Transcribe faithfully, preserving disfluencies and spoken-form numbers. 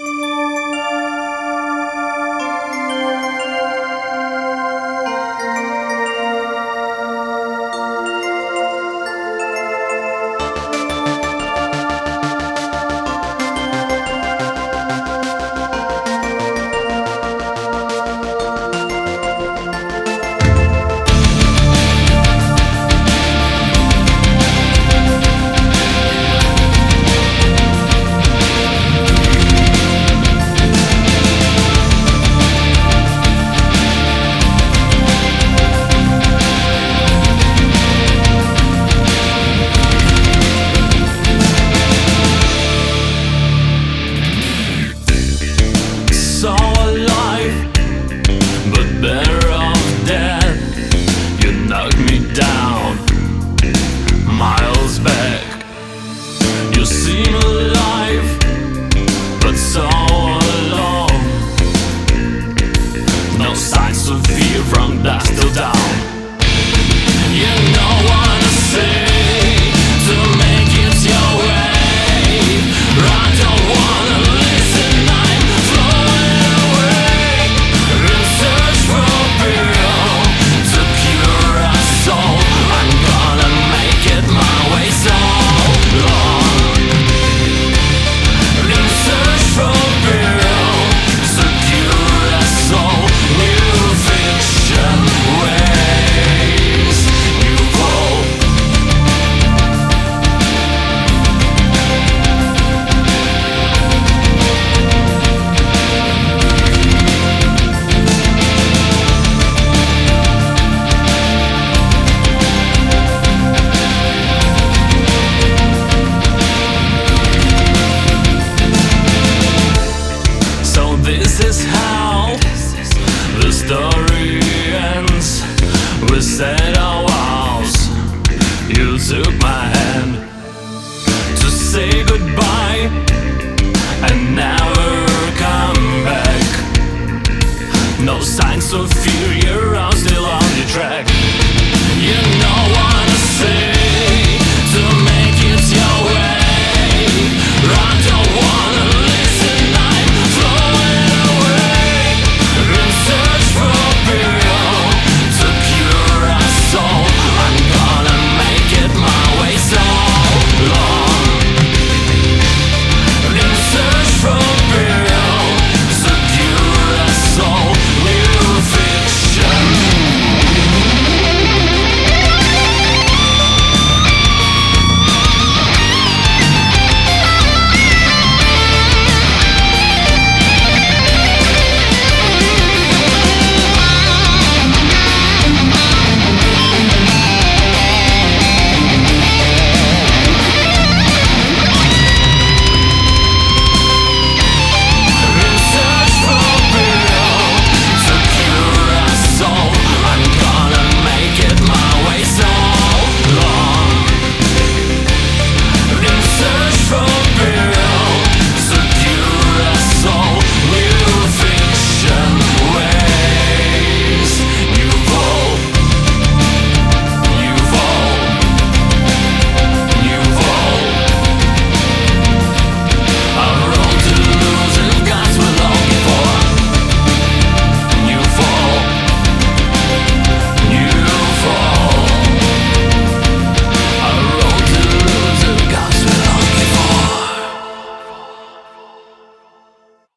So alive, but better off dead. You knocked me down, miles back. You seem alive, but so alone. No signs of fear from dusk till dawn. You know what to say to make it your way. I don't wanna listen, I'm flowing away in search for real to cure a soul. I'm gonna make it my way so long. In search for real to cure a soul. New fiction ways you fall. So this is how the story ends. We said our vows. You took my hand to say goodbye and never come back. No signs of fear, you're out still on the track. You know what to say